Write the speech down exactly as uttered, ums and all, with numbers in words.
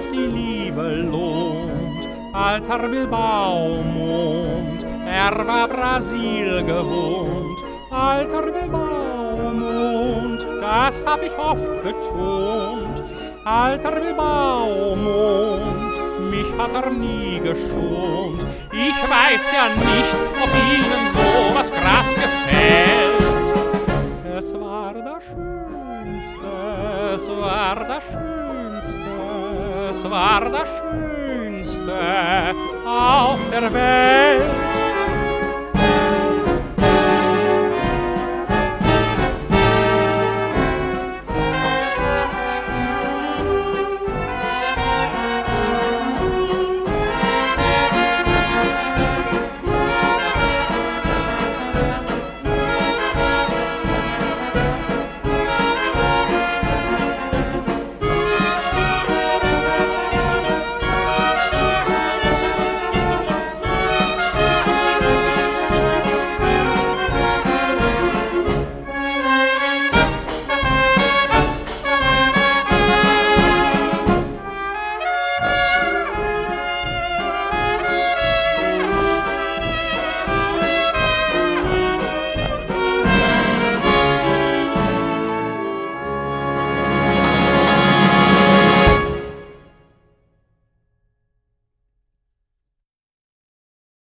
die Liebe lohnt. Alter Bilbao-Mond, er war Brasil gewohnt. Alter Bilbao-Mond, das hab ich oft betont. Alter Bilbao-Mond, mich hat er nie geschont. Ich weiß ja nicht, ob Ihnen sowas grad gefällt. Es war das Schönste, es war das Schönste, es war das Schönste auf der Welt.